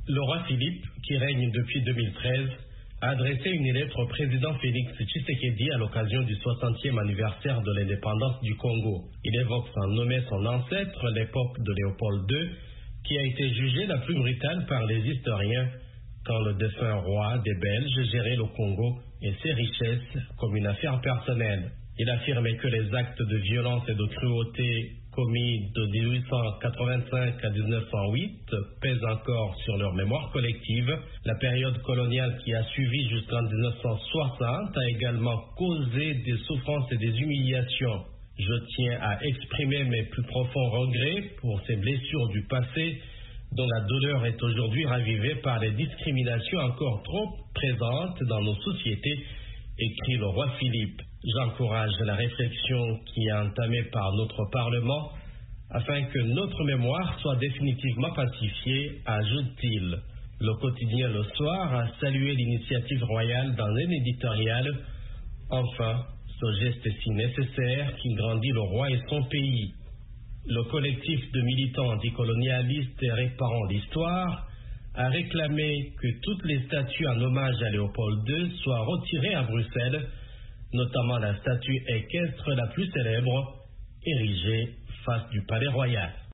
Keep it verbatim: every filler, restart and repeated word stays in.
Le roi Philippe, qui règne depuis deux mille treize, a adressé une lettre au président Félix Tshisekedi à l'occasion du soixantième anniversaire de l'indépendance du Congo. Il évoque sans nommer son ancêtre, l'époque de Léopold deux, qui a été jugée la plus brutale par les historiens quand le défunt roi des Belges gérait le Congo et ses richesses comme une affaire personnelle. Il affirmait que les actes de violence et de cruauté commis de dix-huit cent quatre-vingt-cinq à dix-neuf cent huit pèsent encore sur leur mémoire collective. La période coloniale qui a suivi jusqu'en dix-neuf cent soixante a également causé des souffrances et des humiliations. Je tiens à exprimer mes plus profonds regrets pour ces blessures du passé dont la douleur est aujourd'hui ravivée par les discriminations encore trop présentes dans nos sociétés, écrit le roi Philippe. J'encourage la réflexion qui est entamée par notre Parlement afin que notre mémoire soit définitivement pacifiée, ajoute-t-il. Le quotidien Le Soir a salué l'initiative royale dans un éditorial. Enfin, ce geste est si nécessaire qu'il grandit le roi et son pays. Le collectif de militants anticolonialistes et réparant l'histoire a réclamé que toutes les statues en hommage à Léopold deux soient retirées à Bruxelles, notamment la statue équestre la plus célèbre, érigée face du Palais Royal.